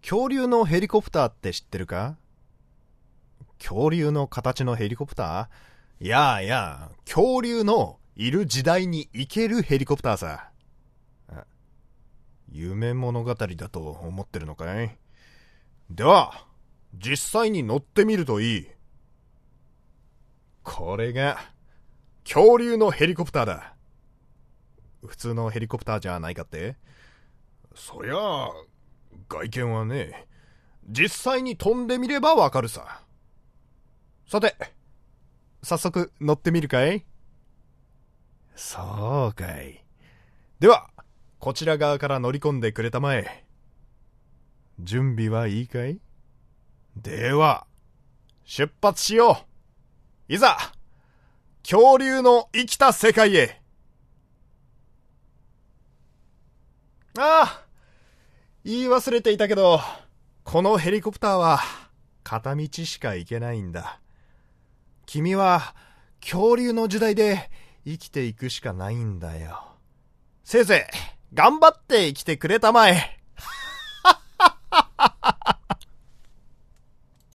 恐竜のヘリコプターって知ってるか？恐竜の形のヘリコプター？いやいや、恐竜のいる時代に行けるヘリコプターさ。夢物語だと思ってるのかい？では、実際に乗ってみるといい。これが、恐竜のヘリコプターだ。普通のヘリコプターじゃないかって？そりゃあ、外見はね、実際に飛んでみればわかるさ。さて、早速乗ってみるかい？そうかい。では、こちら側から乗り込んでくれたまえ。準備はいいかい？では、出発しよう。いざ、恐竜の生きた世界へ。ああ、言い忘れていたけど、このヘリコプターは片道しか行けないんだ。君は恐竜の時代で生きていくしかないんだよ。せいぜい頑張って生きてくれたまえ。